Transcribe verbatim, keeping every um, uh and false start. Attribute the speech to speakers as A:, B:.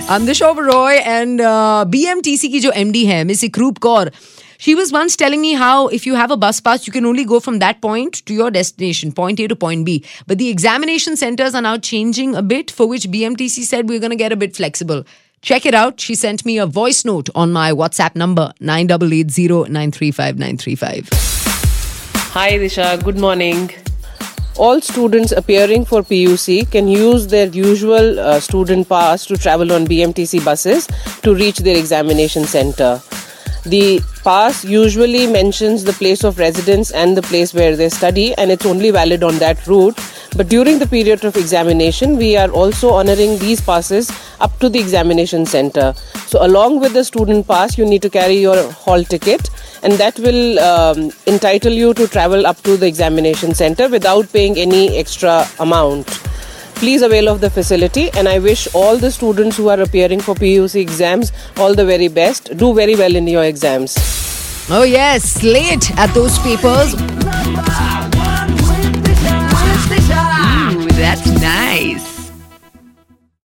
A: I'm Disha Roy and uh, B M T C की जो M D है, Miss Ikroop Kaur. She was once telling me how if you have a bus pass, you can only go from that point to your destination, point A to point B. But the examination centers are now changing a bit, for which B M T C said we're going to get a bit flexible. Check it out. She sent me a voice note on my WhatsApp number, nine eight eight zero nine three five nine three five.
B: Hi Disha, good morning. All students appearing for P U C can use their usual uh, student pass to travel on B M T C buses to reach their examination center. The pass usually mentions the place of residence and the place where they study, and it's only valid on that route. But during the period of examination, we are also honoring these passes up to the examination center. So along with the student pass, you need to carry your hall ticket, and that will um, entitle you to travel up to the examination center without paying any extra amount. Please avail of the facility, and I wish all the students who are appearing for P U C exams all the very best. Do very well in your exams.
A: Oh yes, slate at those papers.